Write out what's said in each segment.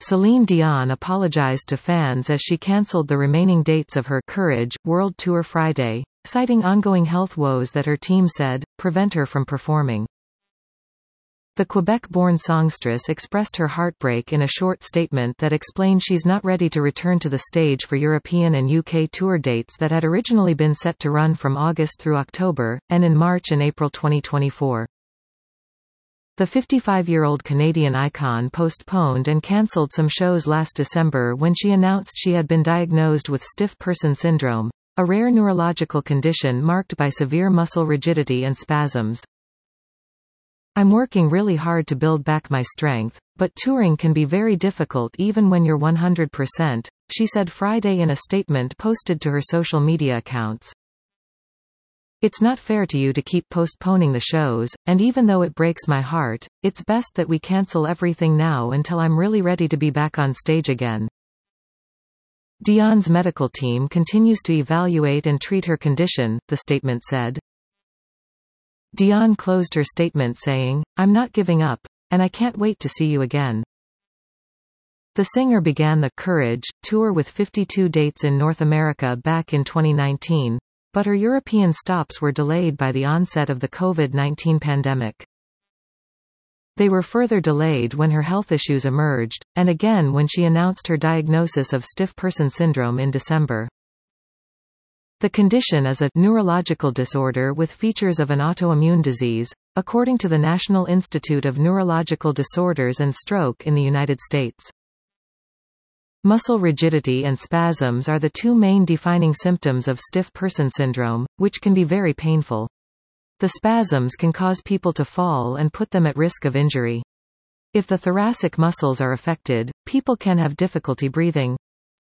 Celine Dion apologized to fans as she cancelled the remaining dates of her Courage World Tour Friday, citing ongoing health woes that her team said prevent her from performing. The Quebec-born songstress expressed her heartbreak in a short statement that explained she's not ready to return to the stage for European and UK tour dates that had originally been set to run from August through October, and in March and April 2024. The 55-year-old Canadian icon postponed and cancelled some shows last December when she announced she had been diagnosed with stiff person syndrome, a rare neurological condition marked by severe muscle rigidity and spasms. "I'm working really hard to build back my strength, but touring can be very difficult even when you're 100%, she said Friday in a statement posted to her social media accounts. "It's not fair to you to keep postponing the shows, and even though it breaks my heart, it's best that we cancel everything now until I'm really ready to be back on stage again." Dion's medical team continues to evaluate and treat her condition, the statement said. Dion closed her statement saying, "I'm not giving up, and I can't wait to see you again." The singer began the Courage tour with 52 dates in North America back in 2019, but her European stops were delayed by the onset of the COVID-19 pandemic. They were further delayed when her health issues emerged, and again when she announced her diagnosis of stiff person syndrome in December. The condition is a neurological disorder with features of an autoimmune disease, according to the National Institute of Neurological Disorders and Stroke in the United States. Muscle rigidity and spasms are the two main defining symptoms of stiff person syndrome, which can be very painful. The spasms can cause people to fall and put them at risk of injury. If the thoracic muscles are affected, people can have difficulty breathing.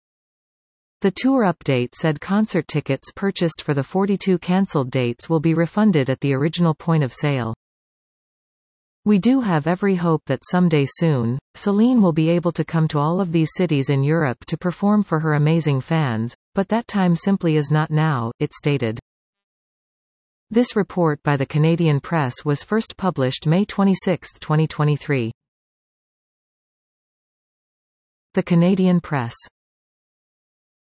The tour update said concert tickets purchased for the 42 cancelled dates will be refunded at the original point of sale. "We do have every hope that someday soon, Celine will be able to come to all of these cities in Europe to perform for her amazing fans, but that time simply is not now," it stated. This report by the Canadian Press was first published May 26, 2023. The Canadian Press.